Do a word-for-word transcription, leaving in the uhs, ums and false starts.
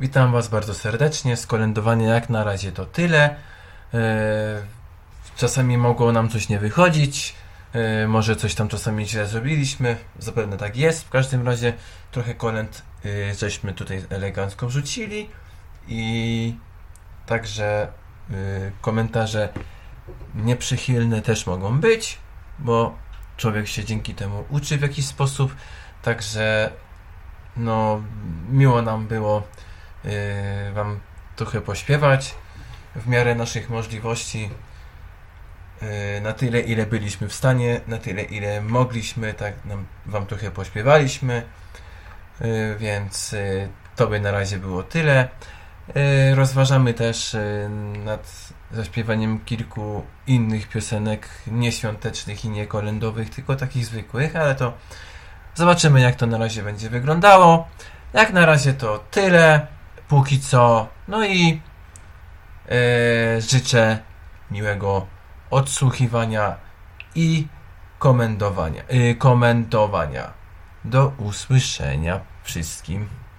Witam Was bardzo serdecznie. Z kolędowania jak na razie to tyle. Eee, Czasami mogło nam coś nie wychodzić. Eee, Może coś tam czasami źle zrobiliśmy. Zapewne tak jest. W każdym razie trochę kolęd eee, żeśmy tutaj elegancko wrzucili. I także eee, komentarze nieprzychylne też mogą być, bo człowiek się dzięki temu uczy w jakiś sposób. Także no miło nam było Yy, Wam trochę pośpiewać w miarę naszych możliwości, yy, na tyle ile byliśmy w stanie, na tyle ile mogliśmy, tak nam, Wam trochę pośpiewaliśmy, yy, więc yy, to by na razie było tyle. Yy, rozważamy też yy, nad zaśpiewaniem kilku innych piosenek nieświątecznych i nie kolędowych, tylko takich zwykłych, ale to zobaczymy, jak to na razie będzie wyglądało. Jak na razie to tyle. Póki co, no i e, życzę miłego odsłuchiwania i komentowania, e, komentowania. Do usłyszenia wszystkim.